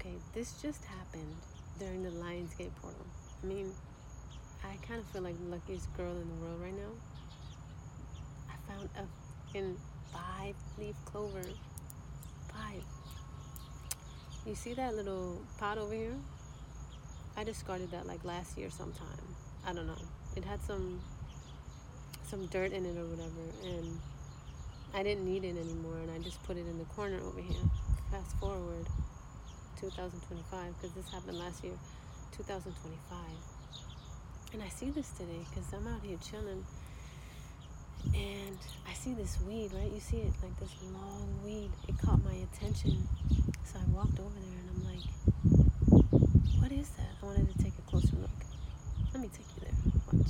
Okay, this just happened during the Lionsgate portal. I mean, I kind of feel like the luckiest girl in the world right now. I found a fucking 5-leaf clover. 5. You see that little pot over here? I discarded that like last year sometime. I don't know. It had some dirt in it or whatever, and I didn't need it anymore, and I just put it in the corner over here. Fast forward 2025, because this happened last year, 2025. And I see this today because I'm out here chilling, and I see this weed, right? You see it, like this long weed. It caught my attention, so I walked over there, and I'm like, what is that? I wanted to take a closer look. Let me take you there. Watch.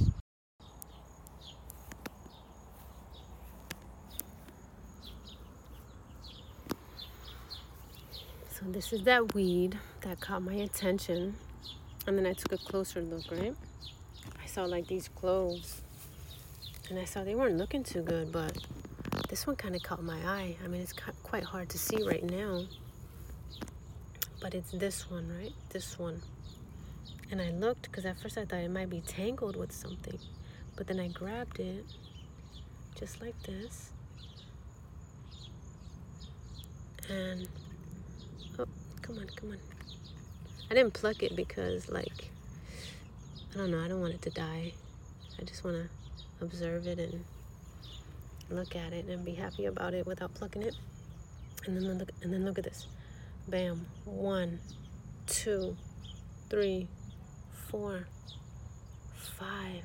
So this is that weed that caught my attention, and then I took a closer look, right? I saw like these cloves, and I saw they weren't looking too good, but this one kind of caught my eye. I mean, it's quite hard to see right now, but it's this one, right? This one. And I looked, because at first I thought it might be tangled with something, but then I grabbed it, just like this, and, oh, come on. I didn't pluck it because, like, I don't know, I don't want it to die. I just want to observe it and look at it and be happy about it without plucking it. And then look at this. Bam. 1, 2, 3, 4, 5.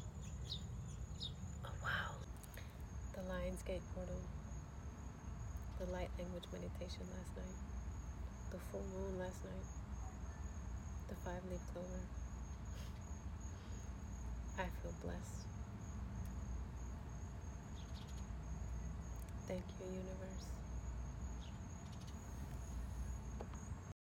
Oh, wow. The Lionsgate portal. The light language meditation last night. The full moon last night. The 5-leaf clover. I feel blessed. Thank you, universe.